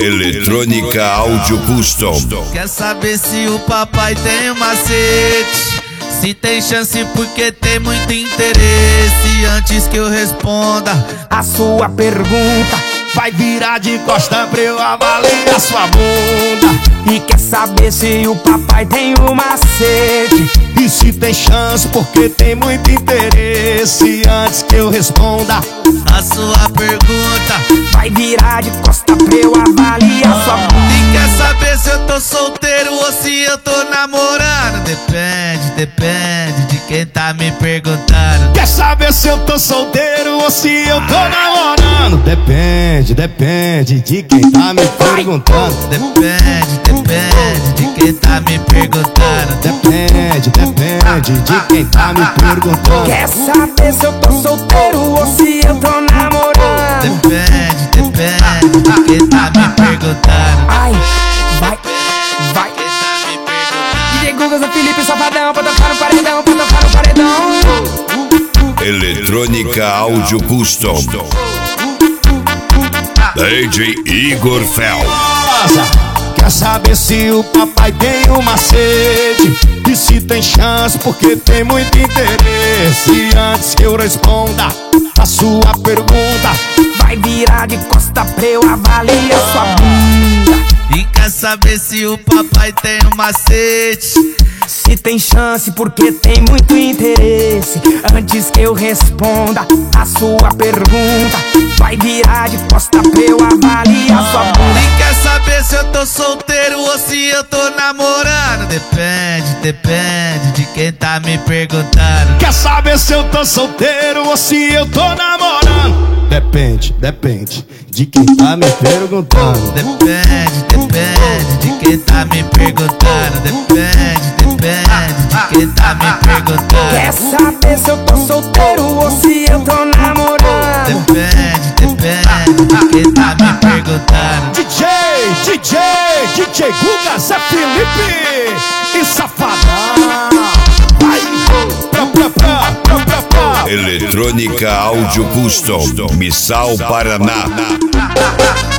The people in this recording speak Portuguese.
Eletrônica Áudio Custom. Quer saber se o papai tem um macete? Se tem chance porque tem muito interesse. Antes que eu responda a sua pergunta, vai virar de costa pra eu avaliar sua bunda. E quer saber se o papai tem um macete? E se tem chance porque tem muito interesse. Antes que eu responda a sua pergunta, vai virar de costa pra eu avaliar sua bunda. E quer saber se eu tô solteiro ou se eu tô namorando? Depende de quem tá me perguntando. Quer saber se eu tô solteiro ou se eu tô namorando? Depende de quem tá me perguntando. Depende de quem tá me perguntando. Depende de quem tá me perguntando. Quer saber se eu tô solteiro ou se eu tô namorando? Depende de quem tá me perguntando. Ai, vai. DJ Guga, Zé Felipe, Safadão, pra tocar no paredão, pra tocar no paredão. Eletrônica Áudio Custom. DJ Igor Fel. Quer saber se o papai tem um macete? E se tem chance porque tem muito interesse. Antes que eu responda a sua pergunta, vai virar de costa pra eu avaliar sua bunda. E quer saber se o papai tem um macete? Se tem chance porque tem muito interesse. Antes que eu responda a sua pergunta, vai virar de costa pra eu avaliar sua bunda. E quer saber se eu tô solteiro ou se eu tô namorando? Depende de quem tá me perguntando. Quer saber se eu tô solteiro ou se eu tô namorando? Depende de quem tá me perguntando. Depende de quem tá me perguntando. Depende de quem tá me perguntando. Quer saber se eu tô solteiro ou se eu tô namorando? Depende de quem tá me perguntando. DJ Guga, Zé Felipe e Safadão. Vai, Eletrônica Áudio Custom, Missal, Paraná.